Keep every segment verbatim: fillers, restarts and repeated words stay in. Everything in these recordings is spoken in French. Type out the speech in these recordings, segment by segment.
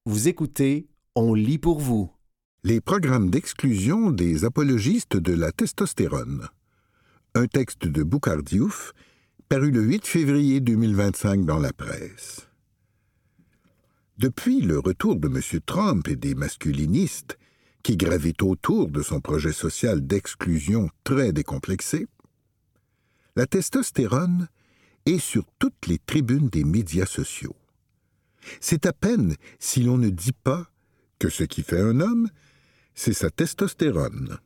Vous écoutez On lit pour vous. Les programmes d'exclusion des apologistes de la testostérone. Un texte de Boukhar Diouf, paru le huit février deux mille vingt-cinq dans la presse. Depuis le retour de M. Trump et des masculinistes, qui gravitent autour de son projet social d'exclusion très décomplexé, la testostérone est sur toutes les tribunes des médias sociaux. C'est à peine si l'on ne dit pas que ce qui fait un homme, c'est sa testostérone.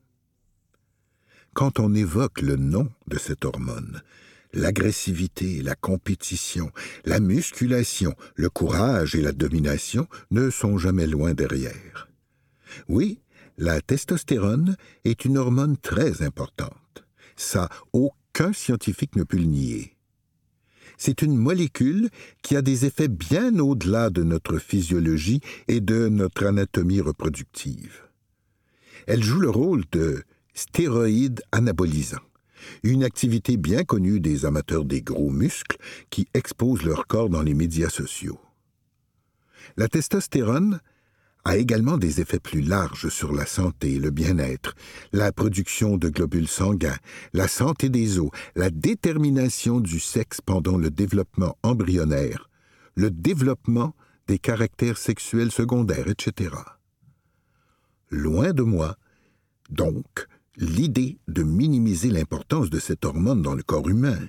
Quand on évoque le nom de cette hormone, l'agressivité, la compétition, la musculation, le courage et la domination ne sont jamais loin derrière. Oui, la testostérone est une hormone très importante. Ça, aucun scientifique ne peut le nier. C'est une molécule qui a des effets bien au-delà de notre physiologie et de notre anatomie reproductive. Elle joue le rôle de stéroïde anabolisant, une activité bien connue des amateurs des gros muscles qui exposent leur corps dans les médias sociaux. La testostérone a également des effets plus larges sur la santé, le bien-être, la production de globules sanguins, la santé des os, la détermination du sexe pendant le développement embryonnaire, le développement des caractères sexuels secondaires, et cetera. Loin de moi, donc, l'idée de minimiser l'importance de cette hormone dans le corps humain.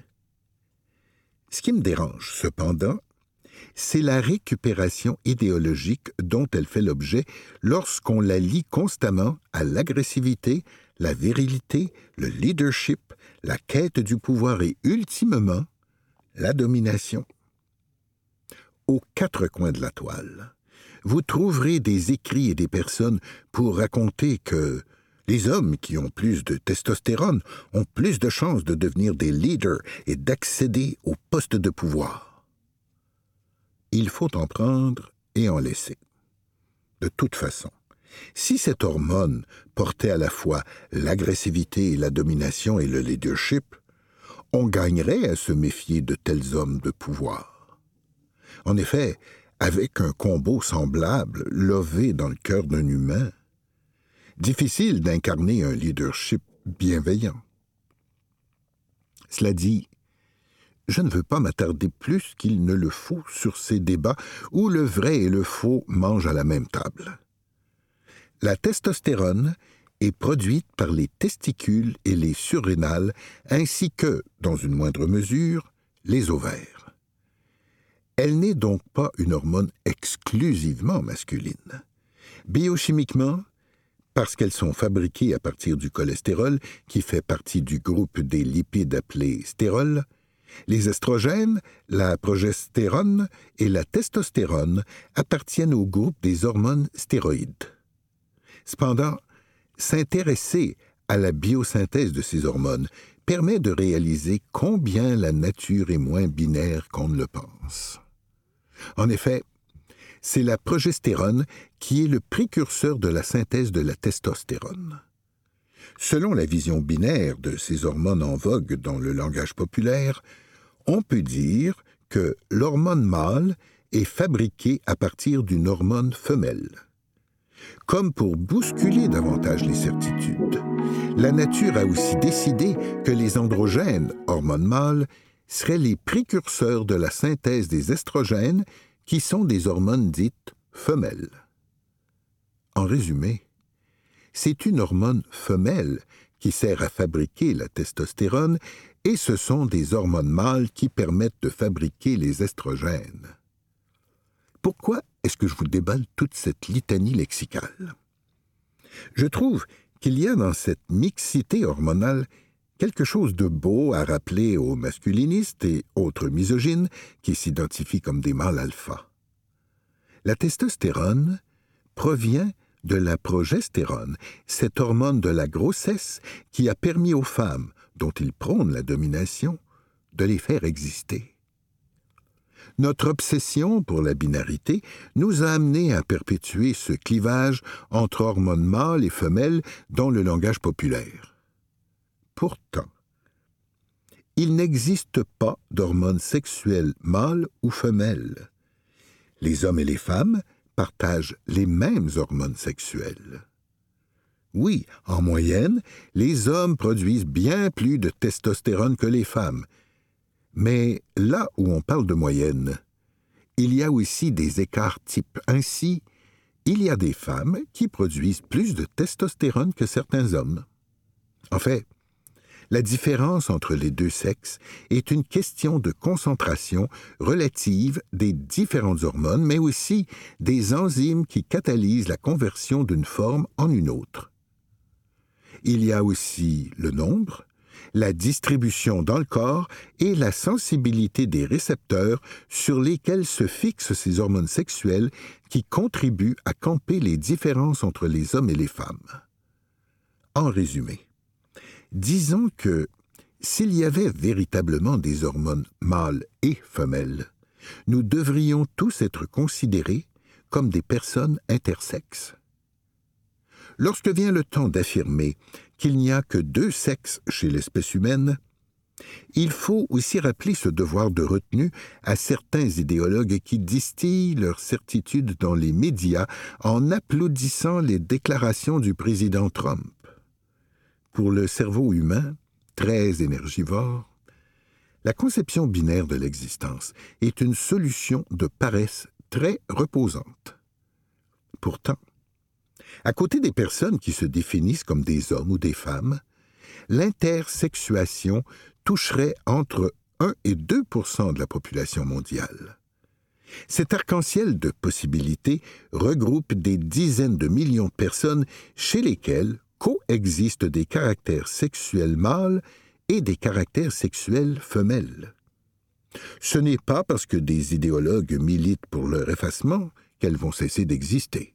Ce qui me dérange, cependant, c'est la récupération idéologique dont elle fait l'objet lorsqu'on la lie constamment à l'agressivité, la virilité, le leadership, la quête du pouvoir et, ultimement, la domination. Aux quatre coins de la toile, vous trouverez des écrits et des personnes pour raconter que les hommes qui ont plus de testostérone ont plus de chances de devenir des leaders et d'accéder aux postes de pouvoir. Il faut en prendre et en laisser. De toute façon, si cette hormone portait à la fois l'agressivité et la domination et le leadership, on gagnerait à se méfier de tels hommes de pouvoir. En effet, avec un combo semblable lové dans le cœur d'un humain, difficile d'incarner un leadership bienveillant. Cela dit, je ne veux pas m'attarder plus qu'il ne le faut sur ces débats où le vrai et le faux mangent à la même table. La testostérone est produite par les testicules et les surrénales, ainsi que, dans une moindre mesure, les ovaires. Elle n'est donc pas une hormone exclusivement masculine. Biochimiquement, parce qu'elles sont fabriquées à partir du cholestérol, qui fait partie du groupe des lipides appelés stérols, les estrogènes, la progestérone et la testostérone appartiennent au groupe des hormones stéroïdes. Cependant, s'intéresser à la biosynthèse de ces hormones permet de réaliser combien la nature est moins binaire qu'on ne le pense. En effet, c'est la progestérone qui est le précurseur de la synthèse de la testostérone. Selon la vision binaire de ces hormones en vogue dans le langage populaire, on peut dire que l'hormone mâle est fabriquée à partir d'une hormone femelle. Comme pour bousculer davantage les certitudes, la nature a aussi décidé que les androgènes, hormones mâles, seraient les précurseurs de la synthèse des estrogènes, qui sont des hormones dites femelles. En résumé, c'est une hormone femelle qui sert à fabriquer la testostérone et ce sont des hormones mâles qui permettent de fabriquer les estrogènes. Pourquoi est-ce que je vous déballe toute cette litanie lexicale? Je trouve qu'il y a dans cette mixité hormonale quelque chose de beau à rappeler aux masculinistes et autres misogynes qui s'identifient comme des mâles alpha. La testostérone provient de la progestérone, cette hormone de la grossesse qui a permis aux femmes, dont ils prônent la domination, de les faire exister. Notre obsession pour la binarité nous a amenés à perpétuer ce clivage entre hormones mâles et femelles dans le langage populaire. Pourtant, il n'existe pas d'hormones sexuelles mâles ou femelles. Les hommes et les femmes partagent les mêmes hormones sexuelles. Oui, en moyenne, les hommes produisent bien plus de testostérone que les femmes. Mais là où on parle de moyenne, il y a aussi des écarts types. Ainsi, il y a des femmes qui produisent plus de testostérone que certains hommes. En fait, la différence entre les deux sexes est une question de concentration relative des différentes hormones, mais aussi des enzymes qui catalysent la conversion d'une forme en une autre. Il y a aussi le nombre, la distribution dans le corps et la sensibilité des récepteurs sur lesquels se fixent ces hormones sexuelles qui contribuent à camper les différences entre les hommes et les femmes. En résumé, disons que s'il y avait véritablement des hormones mâles et femelles, nous devrions tous être considérés comme des personnes intersexes. Lorsque vient le temps d'affirmer qu'il n'y a que deux sexes chez l'espèce humaine, il faut aussi rappeler ce devoir de retenue à certains idéologues qui distillent leur certitude dans les médias en applaudissant les déclarations du président Trump. Pour le cerveau humain, très énergivore, la conception binaire de l'existence est une solution de paresse très reposante. Pourtant, à côté des personnes qui se définissent comme des hommes ou des femmes, l'intersexuation toucherait entre un et deux pour cent de la population mondiale. Cet arc-en-ciel de possibilités regroupe des dizaines de millions de personnes chez lesquelles coexistent des caractères sexuels mâles et des caractères sexuels femelles. Ce n'est pas parce que des idéologues militent pour leur effacement qu'elles vont cesser d'exister.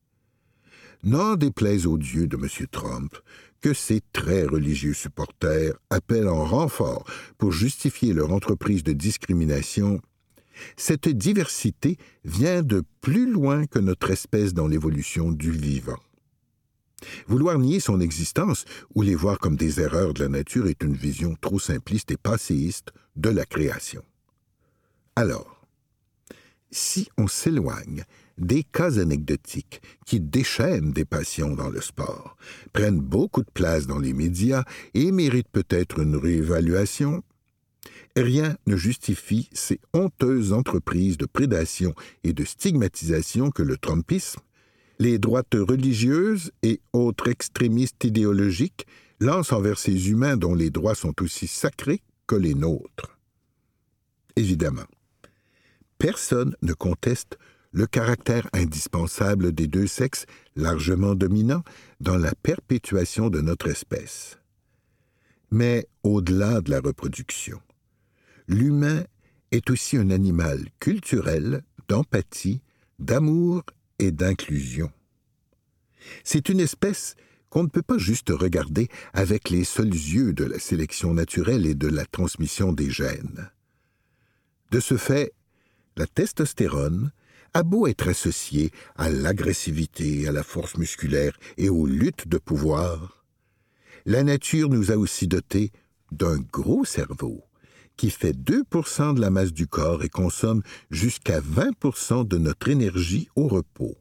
N'en déplaise aux dieux de M. Trump que ses très religieux supporters appellent en renfort pour justifier leur entreprise de discrimination, cette diversité vient de plus loin que notre espèce dans l'évolution du vivant. Vouloir nier son existence ou les voir comme des erreurs de la nature est une vision trop simpliste et passéiste de la création. Alors, si on s'éloigne des cas anecdotiques qui déchaînent des passions dans le sport, prennent beaucoup de place dans les médias et méritent peut-être une réévaluation, rien ne justifie ces honteuses entreprises de prédation et de stigmatisation que le Trumpisme, les droites religieuses et autres extrémistes idéologiques lancent envers ces humains dont les droits sont aussi sacrés que les nôtres. Évidemment, personne ne conteste le caractère indispensable des deux sexes largement dominants dans la perpétuation de notre espèce. Mais au-delà de la reproduction, l'humain est aussi un animal culturel, d'empathie, d'amour et d'inclusion. C'est une espèce qu'on ne peut pas juste regarder avec les seuls yeux de la sélection naturelle et de la transmission des gènes. De ce fait, la testostérone a beau être associée à l'agressivité, à la force musculaire et aux luttes de pouvoir, la nature nous a aussi dotés d'un gros cerveau qui fait deux pour cent de la masse du corps et consomme jusqu'à vingt pour cent de notre énergie au repos.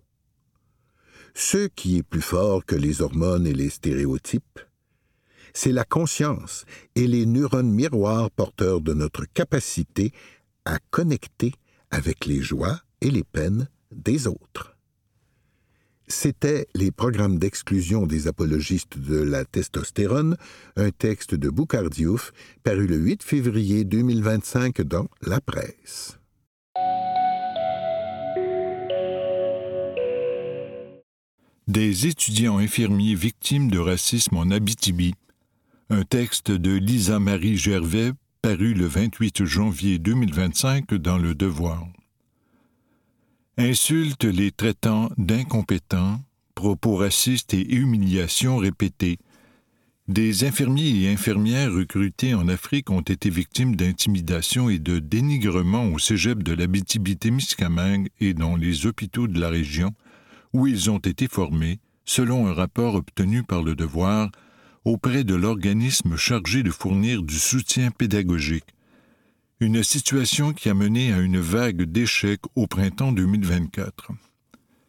Ce qui est plus fort que les hormones et les stéréotypes, c'est la conscience et les neurones miroirs porteurs de notre capacité à connecter avec les joies et les peines des autres. C'était Les programmes d'exclusion des apologistes de la testostérone, un texte de Boukhar Diouf, paru le huit février deux mille vingt-cinq dans La Presse. Des étudiants infirmiers victimes de racisme en Abitibi. Un texte de Lisa-Marie Gervais, paru le vingt-huit janvier deux mille vingt-cinq dans Le Devoir. Insultes les traitant d'incompétents, propos racistes et humiliations répétées. Des infirmiers et infirmières recrutés en Afrique ont été victimes d'intimidation et de dénigrement au cégep de l'Abitibi-Témiscamingue et dans les hôpitaux de la région, où ils ont été formés, selon un rapport obtenu par Le Devoir, auprès de l'organisme chargé de fournir du soutien pédagogique. Une situation qui a mené à une vague d'échecs au printemps deux mille vingt-quatre.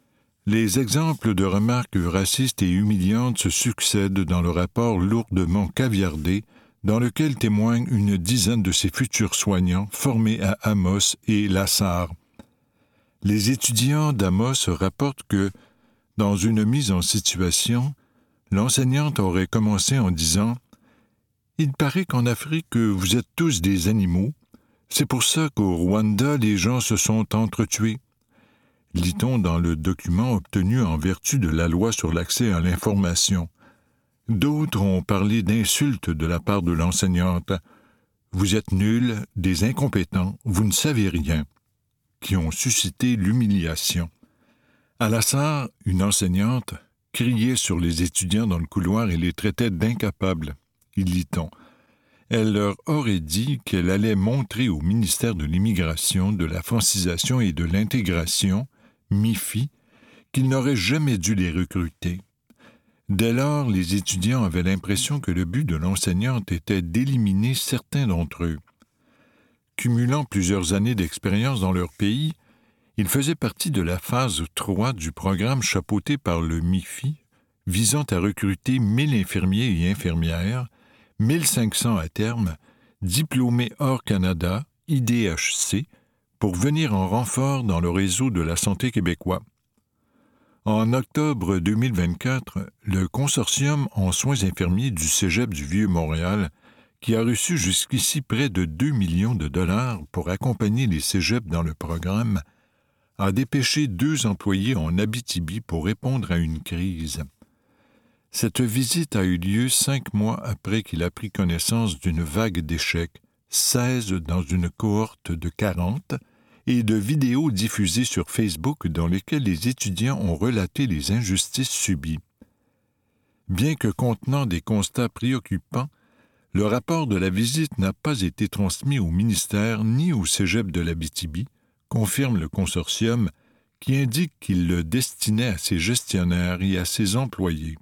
Les exemples de remarques racistes et humiliantes se succèdent dans le rapport lourdement caviardé dans lequel témoignent une dizaine de ses futurs soignants formés à Amos et Lassar. Les étudiants d'Amos rapportent que, dans une mise en situation, l'enseignante aurait commencé en disant « Il paraît qu'en Afrique, vous êtes tous des animaux. C'est pour ça qu'au Rwanda, les gens se sont entretués. » Lit-on dans le document obtenu en vertu de la loi sur l'accès à l'information. D'autres ont parlé d'insultes de la part de l'enseignante. « Vous êtes nuls, des incompétents, vous ne savez rien », qui ont suscité l'humiliation. À Lassar, une enseignante criait sur les étudiants dans le couloir et les traitait d'incapables. Il lit-on. Elle leur aurait dit qu'elle allait montrer au ministère de l'Immigration, de la Francisation et de l'Intégration, M I F I, qu'ils n'auraient jamais dû les recruter. Dès lors, les étudiants avaient l'impression que le but de l'enseignante était d'éliminer certains d'entre eux. Cumulant plusieurs années d'expérience dans leur pays, ils faisaient partie de la phase trois du programme chapeauté par le M I F I, visant à recruter mille infirmiers et infirmières, mille cinq cents à terme, diplômés hors Canada, I D H C, pour venir en renfort dans le réseau de la santé québécois. En octobre deux mille vingt-quatre, le consortium en soins infirmiers du Cégep du Vieux-Montréal, qui a reçu jusqu'ici près de deux millions de dollars pour accompagner les cégeps dans le programme, a dépêché deux employés en Abitibi pour répondre à une crise. Cette visite a eu lieu cinq mois après qu'il a pris connaissance d'une vague d'échecs, seize dans une cohorte de quarante, et de vidéos diffusées sur Facebook dans lesquelles les étudiants ont relaté les injustices subies. Bien que contenant des constats préoccupants, le rapport de la visite n'a pas été transmis au ministère ni au Cégep de l'Abitibi, confirme le consortium, qui indique qu'il le destinait à ses gestionnaires et à ses employés.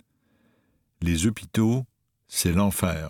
Les hôpitaux, c'est l'enfer.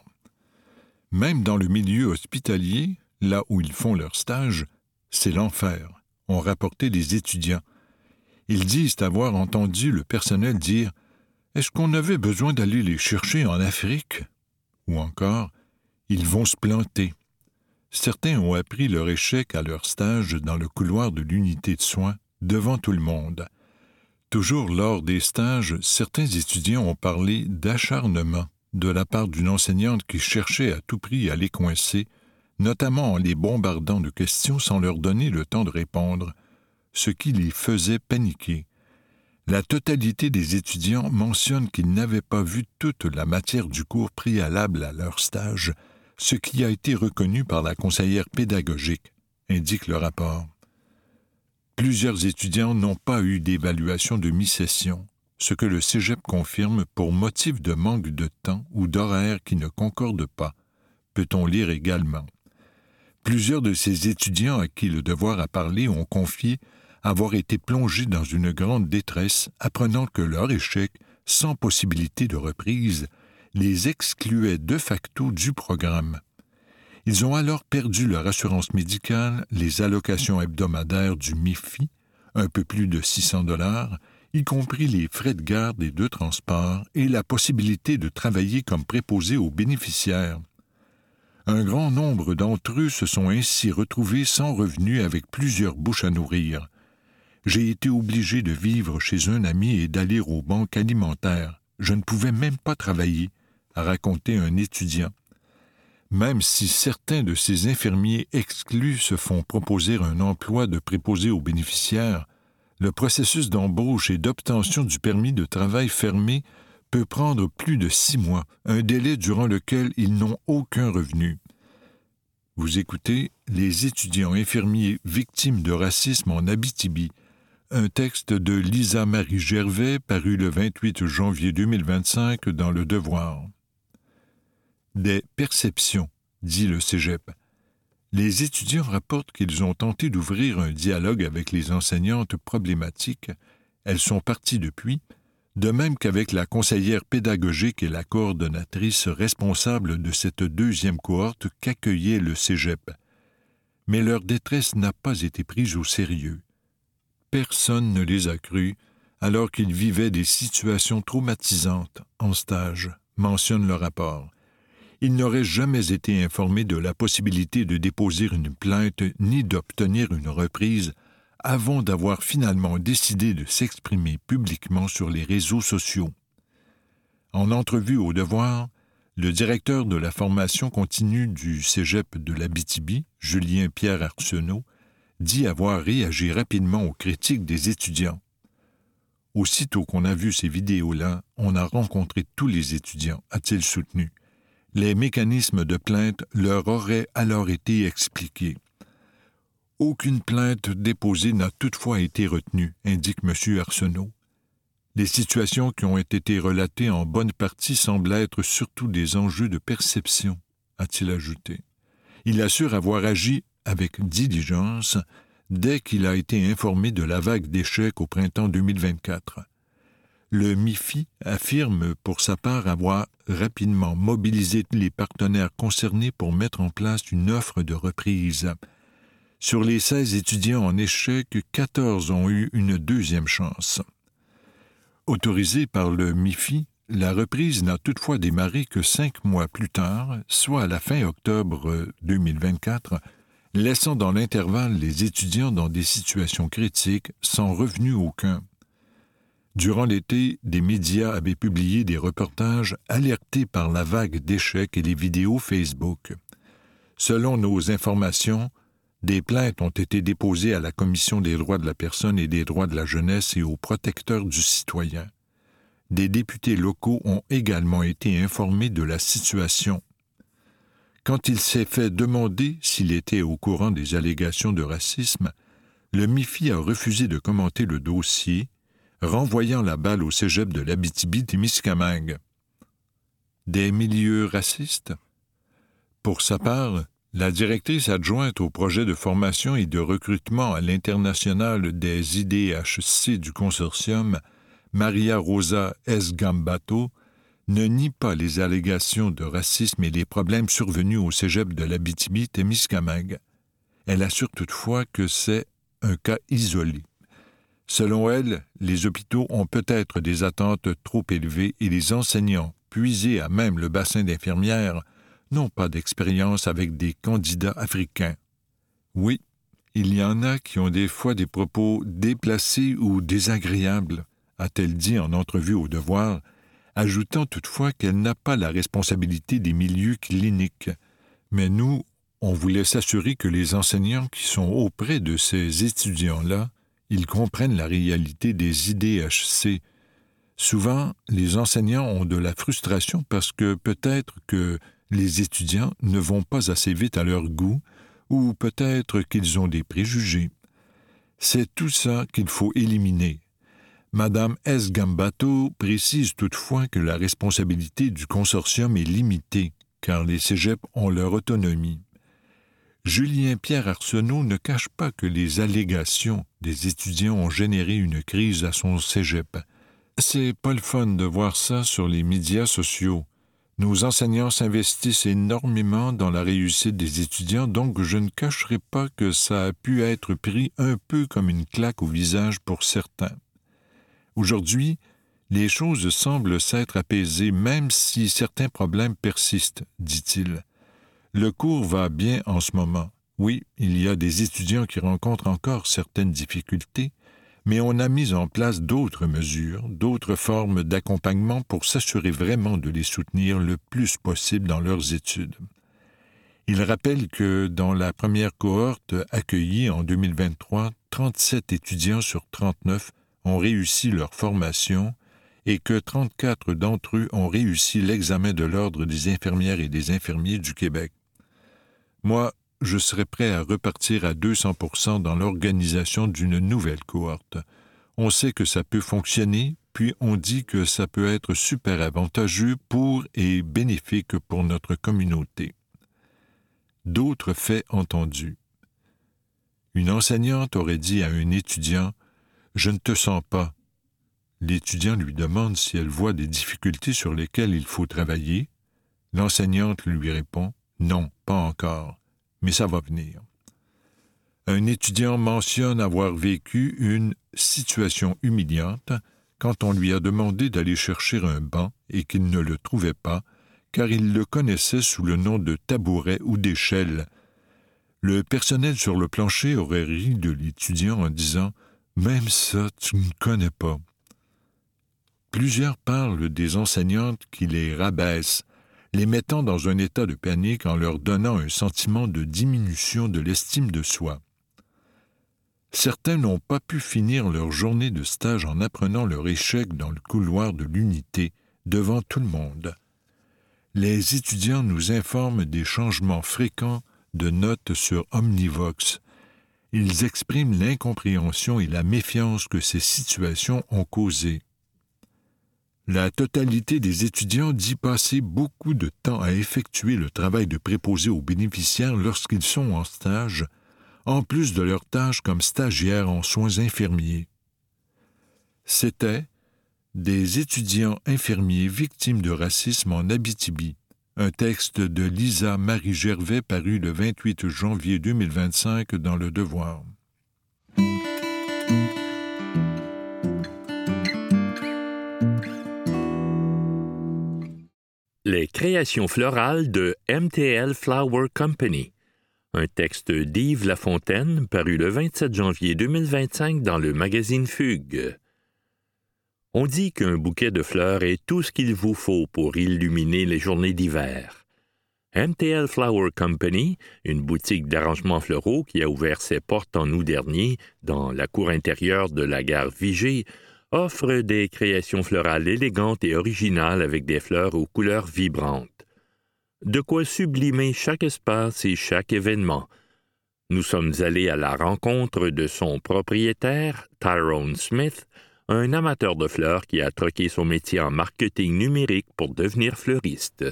Même dans le milieu hospitalier, là où ils font leur stage, c'est l'enfer, ont rapporté les étudiants. Ils disent avoir entendu le personnel dire « Est-ce qu'on avait besoin d'aller les chercher en Afrique ?» Ou encore « Ils vont se planter ». Certains ont appris leur échec à leur stage dans le couloir de l'unité de soins, devant tout le monde. Toujours lors des stages, certains étudiants ont parlé d'acharnement de la part d'une enseignante qui cherchait à tout prix à les coincer, notamment en les bombardant de questions sans leur donner le temps de répondre, ce qui les faisait paniquer. La totalité des étudiants mentionne qu'ils n'avaient pas vu toute la matière du cours préalable à leur stage, ce qui a été reconnu par la conseillère pédagogique, indique le rapport. Plusieurs étudiants n'ont pas eu d'évaluation de mi-session, ce que le Cégep confirme pour motif de manque de temps ou d'horaire qui ne concordent pas, peut-on lire également. Plusieurs de ces étudiants à qui le devoir a parlé ont confié avoir été plongés dans une grande détresse, apprenant que leur échec, sans possibilité de reprise, les excluait de facto du programme. Ils ont alors perdu leur assurance médicale, les allocations hebdomadaires du M I F I, un peu plus de six cents dollars, y compris les frais de garde et de transport, et la possibilité de travailler comme préposé aux bénéficiaires. Un grand nombre d'entre eux se sont ainsi retrouvés sans revenus avec plusieurs bouches à nourrir. J'ai été obligé de vivre chez un ami et d'aller aux banques alimentaires. Je ne pouvais même pas travailler, a raconté un étudiant. Même si certains de ces infirmiers exclus se font proposer un emploi de préposé aux bénéficiaires, le processus d'embauche et d'obtention du permis de travail fermé peut prendre plus de six mois, un délai durant lequel ils n'ont aucun revenu. Vous écoutez « Les étudiants infirmiers victimes de racisme en Abitibi », un texte de Lisa-Marie Gervais paru le vingt-huit janvier deux mille vingt-cinq dans Le Devoir. Des perceptions, dit le Cégep. Les étudiants rapportent qu'ils ont tenté d'ouvrir un dialogue avec les enseignantes problématiques. Elles sont parties depuis, de même qu'avec la conseillère pédagogique et la coordonnatrice responsable de cette deuxième cohorte qu'accueillait le Cégep. Mais leur détresse n'a pas été prise au sérieux. Personne ne les a crus, alors qu'ils vivaient des situations traumatisantes en stage, mentionne le rapport. Ils n'auraient jamais été informés de la possibilité de déposer une plainte ni d'obtenir une reprise avant d'avoir finalement décidé de s'exprimer publiquement sur les réseaux sociaux. En entrevue au Devoir, le directeur de la formation continue du Cégep de l'Abitibi, Julien-Pierre Arsenault, dit avoir réagi rapidement aux critiques des étudiants. Aussitôt qu'on a vu ces vidéos-là, on a rencontré tous les étudiants, a-t-il soutenu. Les mécanismes de plainte leur auraient alors été expliqués. Aucune plainte déposée n'a toutefois été retenue, indique M. Arsenault. Les situations qui ont été relatées en bonne partie semblent être surtout des enjeux de perception, a-t-il ajouté. Il assure avoir agi avec diligence dès qu'il a été informé de la vague d'échecs au printemps deux mille vingt-quatre. Le M I F I affirme pour sa part avoir rapidement mobilisé les partenaires concernés pour mettre en place une offre de reprise. Sur les seize étudiants en échec, quatorze ont eu une deuxième chance. Autorisée par le M I F I, la reprise n'a toutefois démarré que cinq mois plus tard, soit à la fin octobre deux mille vingt-quatre, laissant dans l'intervalle les étudiants dans des situations critiques sans revenu aucun. Durant l'été, des médias avaient publié des reportages alertés par la vague d'échecs et les vidéos Facebook. Selon nos informations, des plaintes ont été déposées à la Commission des droits de la personne et des droits de la jeunesse et au protecteur du citoyen. Des députés locaux ont également été informés de la situation. Quand il s'est fait demander s'il était au courant des allégations de racisme, le M I F I a refusé de commenter le dossier, renvoyant la balle au cégep de l'Abitibi-Témiscamingue. Des milieux racistes? Pour sa part, la directrice adjointe au projet de formation et de recrutement à l'international des I D H C du consortium, Maria Rosa Esgambato, ne nie pas les allégations de racisme et les problèmes survenus au cégep de l'Abitibi-Témiscamingue. Elle assure toutefois que c'est un cas isolé. Selon elle, les hôpitaux ont peut-être des attentes trop élevées et les enseignants, puisés à même le bassin d'infirmières, n'ont pas d'expérience avec des candidats africains. Oui, il y en a qui ont des fois des propos déplacés ou désagréables, a-t-elle dit en entrevue au Devoir, ajoutant toutefois qu'elle n'a pas la responsabilité des milieux cliniques. Mais nous, on voulait s'assurer que les enseignants qui sont auprès de ces étudiants-là, ils comprennent la réalité des I D H C. Souvent, les enseignants ont de la frustration parce que peut-être que les étudiants ne vont pas assez vite à leur goût ou peut-être qu'ils ont des préjugés. C'est tout ça qu'il faut éliminer. Madame Esgambato précise toutefois que la responsabilité du consortium est limitée, car les cégeps ont leur autonomie. Julien-Pierre Arsenault ne cache pas que les allégations des étudiants ont généré une crise à son cégep. C'est pas le fun de voir ça sur les médias sociaux. Nos enseignants s'investissent énormément dans la réussite des étudiants, donc je ne cacherai pas que ça a pu être pris un peu comme une claque au visage pour certains. Aujourd'hui, les choses semblent s'être apaisées même si certains problèmes persistent, dit-il. Le cours va bien en ce moment. Oui, il y a des étudiants qui rencontrent encore certaines difficultés, mais on a mis en place d'autres mesures, d'autres formes d'accompagnement pour s'assurer vraiment de les soutenir le plus possible dans leurs études. Il rappelle que dans la première cohorte accueillie en deux mille vingt-trois, trente-sept étudiants sur trente-neuf ont réussi leur formation et que trente-quatre d'entre eux ont réussi l'examen de l'Ordre des infirmières et des infirmiers du Québec. Moi, je serais prêt à repartir à deux cents pour cent dans l'organisation d'une nouvelle cohorte. On sait que ça peut fonctionner, puis on dit que ça peut être super avantageux pour et bénéfique pour notre communauté. D'autres faits entendus. Une enseignante aurait dit à un étudiant « Je ne te sens pas ». L'étudiant lui demande si elle voit des difficultés sur lesquelles il faut travailler. L'enseignante lui répond « Non, pas encore, mais ça va venir ». Un étudiant mentionne avoir vécu une situation humiliante quand on lui a demandé d'aller chercher un banc et qu'il ne le trouvait pas, car il le connaissait sous le nom de tabouret ou d'échelle. Le personnel sur le plancher aurait ri de l'étudiant en disant « Même ça, tu ne connais pas ». Plusieurs parlent des enseignantes qui les rabaissent, les mettant dans un état de panique en leur donnant un sentiment de diminution de l'estime de soi. Certains n'ont pas pu finir leur journée de stage en apprenant leur échec dans le couloir de l'unité, devant tout le monde. Les étudiants nous informent des changements fréquents de notes sur Omnivox. Ils expriment l'incompréhension et la méfiance que ces situations ont causées. La totalité des étudiants dit passer beaucoup de temps à effectuer le travail de préposé aux bénéficiaires lorsqu'ils sont en stage, en plus de leurs tâches comme stagiaires en soins infirmiers. C'était des étudiants infirmiers victimes de racisme en Abitibi, un texte de Lisa Marie Gervais paru le vingt-huit janvier deux mille vingt-cinq dans Le Devoir. Les créations florales de M T L Flower Company. Un texte d'Yves Lafontaine paru le vingt-sept janvier deux mille vingt-cinq dans le magazine Fugue. On dit qu'un bouquet de fleurs est tout ce qu'il vous faut pour illuminer les journées d'hiver. M T L Flower Company, une boutique d'arrangements floraux qui a ouvert ses portes en août dernier dans la cour intérieure de la gare Vigée, offre des créations florales élégantes et originales avec des fleurs aux couleurs vibrantes. De quoi sublimer chaque espace et chaque événement. Nous sommes allés à la rencontre de son propriétaire, Tyrone Smith, un amateur de fleurs qui a troqué son métier en marketing numérique pour devenir fleuriste.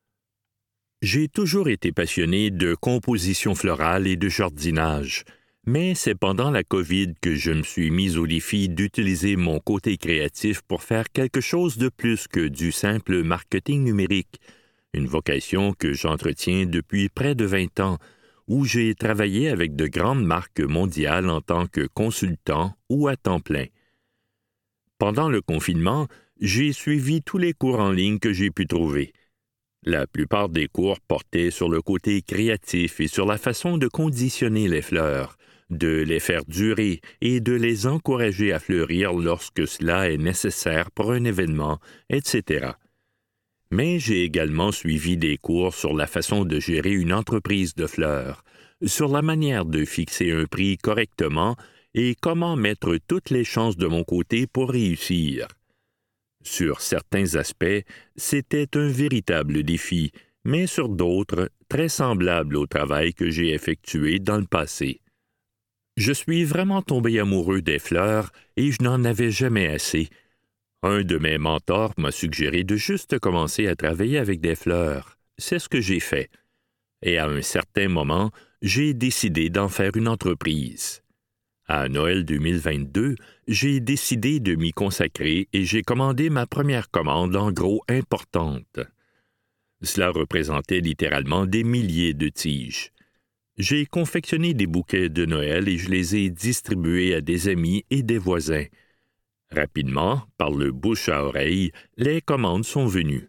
J'ai toujours été passionné de composition florale et de jardinage, mais c'est pendant la COVID que je me suis mis au défi d'utiliser mon côté créatif pour faire quelque chose de plus que du simple marketing numérique, une vocation que j'entretiens depuis près de vingt ans, où j'ai travaillé avec de grandes marques mondiales en tant que consultant ou à temps plein. Pendant le confinement, j'ai suivi tous les cours en ligne que j'ai pu trouver. La plupart des cours portaient sur le côté créatif et sur la façon de conditionner les fleurs, de les faire durer et de les encourager à fleurir lorsque cela est nécessaire pour un événement, et cetera. Mais j'ai également suivi des cours sur la façon de gérer une entreprise de fleurs, sur la manière de fixer un prix correctement et comment mettre toutes les chances de mon côté pour réussir. Sur certains aspects, c'était un véritable défi, mais sur d'autres, très semblable au travail que j'ai effectué dans le passé. Je suis vraiment tombé amoureux des fleurs et je n'en avais jamais assez. Un de mes mentors m'a suggéré de juste commencer à travailler avec des fleurs. C'est ce que j'ai fait. Et à un certain moment, j'ai décidé d'en faire une entreprise. À Noël deux mille vingt-deux, j'ai décidé de m'y consacrer et j'ai commandé ma première commande en gros importante. Cela représentait littéralement des milliers de tiges. J'ai confectionné des bouquets de Noël et je les ai distribués à des amis et des voisins. Rapidement, par le bouche à oreille, les commandes sont venues.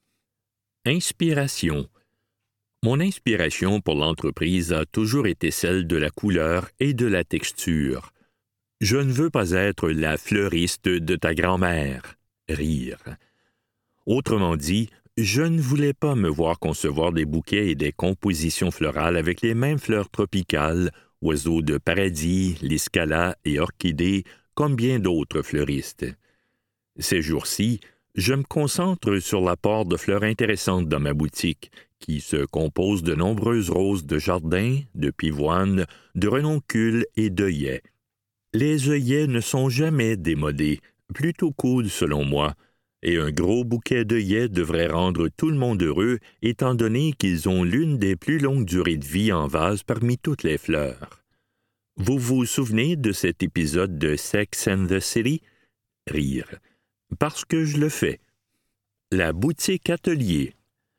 Inspiration. Mon inspiration pour l'entreprise a toujours été celle de la couleur et de la texture. Je ne veux pas être la fleuriste de ta grand-mère. Rire. Autrement dit, je ne voulais pas me voir concevoir des bouquets et des compositions florales avec les mêmes fleurs tropicales, oiseaux de paradis, liscala et orchidées, comme bien d'autres fleuristes. Ces jours-ci, je me concentre sur l'apport de fleurs intéressantes dans ma boutique, qui se compose de nombreuses roses de jardin, de pivoine, de renoncules et d'œillets. Les œillets ne sont jamais démodés, plutôt cool selon moi, et un gros bouquet d'œillets devrait rendre tout le monde heureux étant donné qu'ils ont l'une des plus longues durées de vie en vase parmi toutes les fleurs. Vous vous souvenez de cet épisode de Sex and the City? Rire. Parce que je le fais. La boutique atelier.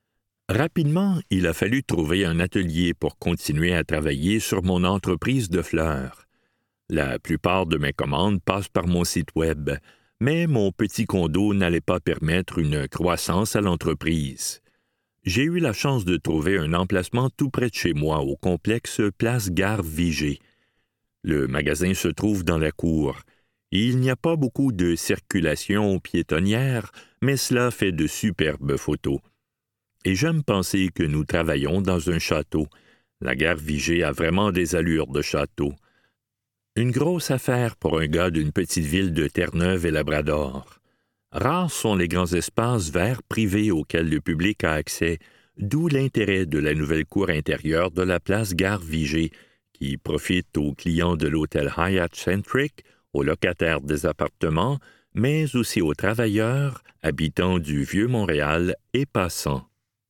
Rapidement, il a fallu trouver un atelier pour continuer à travailler sur mon entreprise de fleurs. La plupart de mes commandes passent par mon site Web, mais mon petit condo n'allait pas permettre une croissance à l'entreprise. J'ai eu la chance de trouver un emplacement tout près de chez moi, au complexe Place Gare Vigée. Le magasin se trouve dans la cour. Il n'y a pas beaucoup de circulation piétonnière, mais cela fait de superbes photos. Et j'aime penser que nous travaillons dans un château. La gare Vigée a vraiment des allures de château. Une grosse affaire pour un gars d'une petite ville de Terre-Neuve et Labrador. Rares sont les grands espaces verts privés auxquels le public a accès, d'où l'intérêt de la nouvelle cour intérieure de la place Gare Vigée, qui profite aux clients de l'hôtel Hyatt Centric, aux locataires des appartements, mais aussi aux travailleurs, habitants du Vieux-Montréal et passants.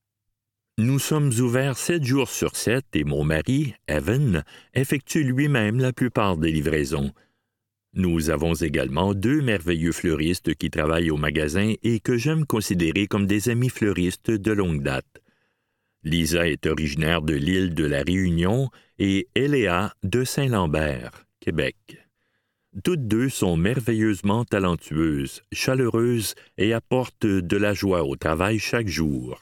Nous sommes ouverts sept jours sur sept et mon mari, Evan, effectue lui-même la plupart des livraisons. Nous avons également deux merveilleux fleuristes qui travaillent au magasin et que j'aime considérer comme des amis fleuristes de longue date. Lisa est originaire de l'île de la Réunion et Eléa de Saint-Lambert, Québec. Toutes deux sont merveilleusement talentueuses, chaleureuses et apportent de la joie au travail chaque jour.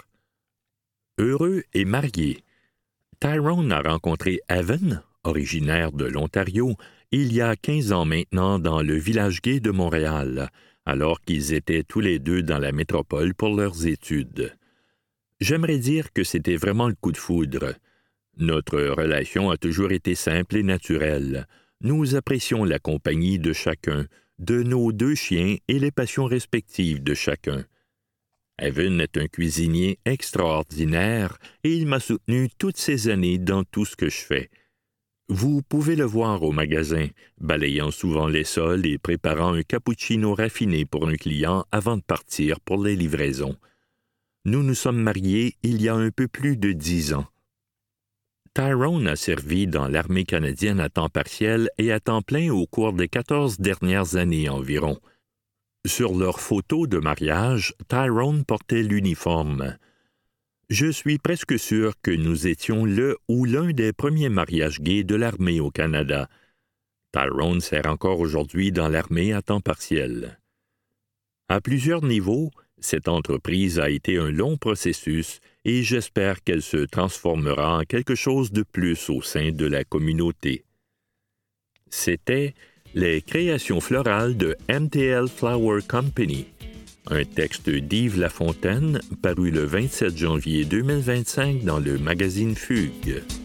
Heureux et marié, Tyrone a rencontré Evan, originaire de l'Ontario, il y a quinze ans maintenant dans le village gay de Montréal, alors qu'ils étaient tous les deux dans la métropole pour leurs études. J'aimerais dire que c'était vraiment le coup de foudre. Notre relation a toujours été simple et naturelle. Nous apprécions la compagnie de chacun, de nos deux chiens et les passions respectives de chacun. Evan est un cuisinier extraordinaire et il m'a soutenu toutes ces années dans tout ce que je fais. Vous pouvez le voir au magasin, balayant souvent les sols et préparant un cappuccino raffiné pour un client avant de partir pour les livraisons. Nous nous sommes mariés il y a un peu plus de dix ans. Tyrone a servi dans l'armée canadienne à temps partiel et à temps plein au cours des quatorze dernières années environ. Sur leur photo de mariage, Tyrone portait l'uniforme. Je suis presque sûr que nous étions le ou l'un des premiers mariages gays de l'armée au Canada. Tyrone sert encore aujourd'hui dans l'armée à temps partiel. À plusieurs niveaux, cette entreprise a été un long processus et j'espère qu'elle se transformera en quelque chose de plus au sein de la communauté. C'était Les créations florales de M T L Flower Company, un texte d'Yves Lafontaine paru le vingt-sept janvier deux mille vingt-cinq dans le magazine Fugue.